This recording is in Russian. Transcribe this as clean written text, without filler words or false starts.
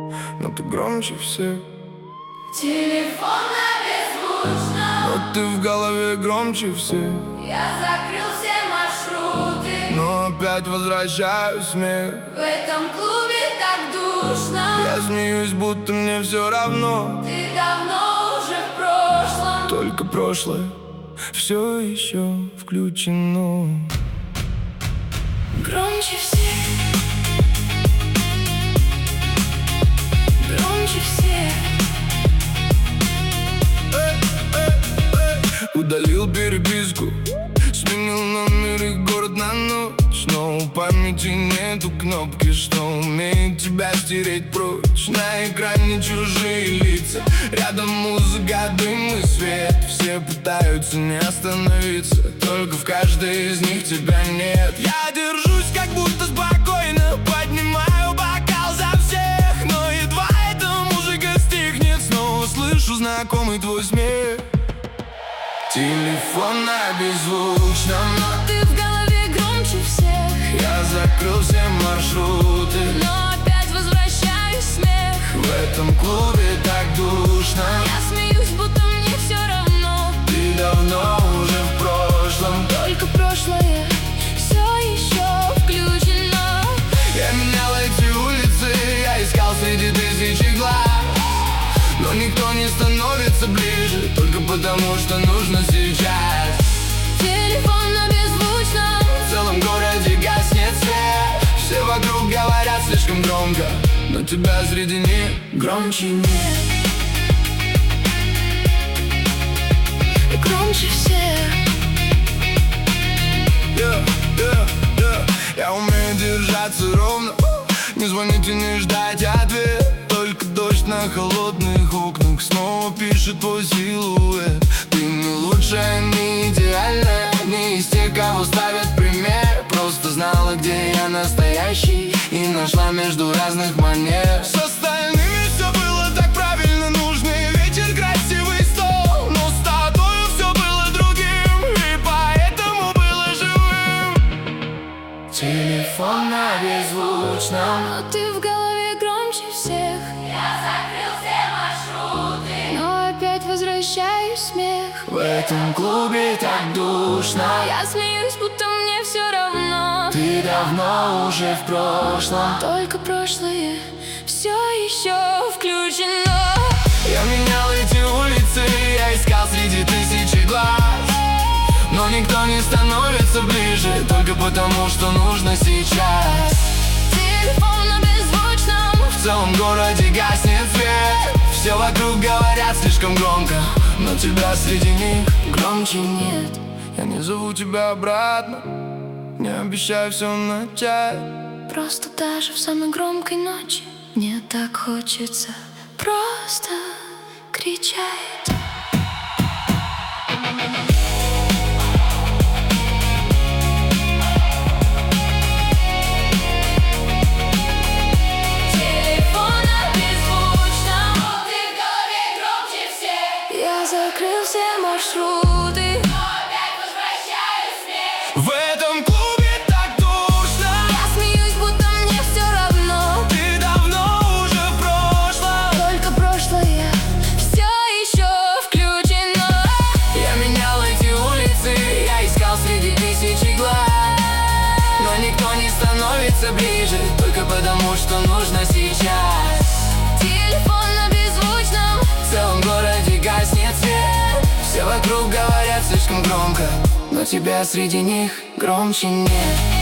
но ты громче всех. Телефон на беззвучном, но ты в голове громче всех. я закрыл все маршруты, но опять возвращаю смех. в этом клубе так душно. Я смеюсь, будто мне все равно. Ты давно уже в прошлом, Только прошлое все еще включено. громче всех, громче всех. Удалил переписку, сменил номер и город на ночь. Но у памяти нету кнопки, что умеет тебя стереть прочь. На экране чужие лица, рядом музыка, дым и свет. Все пытаются не остановиться, только в каждой из них тебя нет. Я держусь, как будто спокойно, поднимаю бокал за всех. Но едва эта музыка стихнет, снова слышу знакомый твой смех. Телефон на беззвучном, Но ты в голове громче всех, я закрыл все маршруты, но опять возвращаю смех. в этом клубе так душно. Я смеюсь, будто мне все равно. Ты давно уже в прошлом, Только прошлое все еще включено. я менял эти улицы, я искал среди тысячи глаз. Но никто не становится ближе, только потому что нужно сейчас. Телефон на беззвучном, В целом городе гаснет свет. Все вокруг говорят слишком громко, но тебя среди них громче нет. громче всех. Я умею держаться ровно, не звонить и не ждать ответ. Только дождь на холодных окнах снова пишет твой силуэт. Ты не лучшая, не идеальная, не из тех, кого ставят пример. Просто знала, где я настоящий, и нашла между разных манер. С остальными все было так правильно, нужный вечер, красивый стол. Но с тобой все было другим, и поэтому было живым. Телефон на беззвучном, Но ты в голове громче всех, Я закрыл все маршруты, но опять возвращаю смех. в этом клубе так душно. Я смеюсь, будто мне все равно. Ты давно уже в прошлом, Только прошлое все еще включено. я менял эти улицы, я искал среди тысячи глаз. Но никто не становится ближе, только потому что нужно сейчас. Телефон на беззвучном, В целом городе гаснет свет. Все вокруг говорят слишком громко, но тебя среди них громче нет. Я не зову тебя обратно, не обещаю все начать. просто даже в самой громкой ночи мне так хочется просто кричать. телефон на беззвучном, но ты в голове громче всех, Я закрыл все маршруты, но опять возвращаю смех. В этом клубе так душно, я смеюсь, будто мне все равно. ты давно уже в прошлом. Только прошлое все еще включено. Я менял эти улицы, я искал среди тысячи глаз. Но никто не становится ближе, только потому что нужно сейчас. Телефон на беззвучном, В целом городе гаснет свет. Все вокруг говорят слишком громко, но тебя среди них громче нет.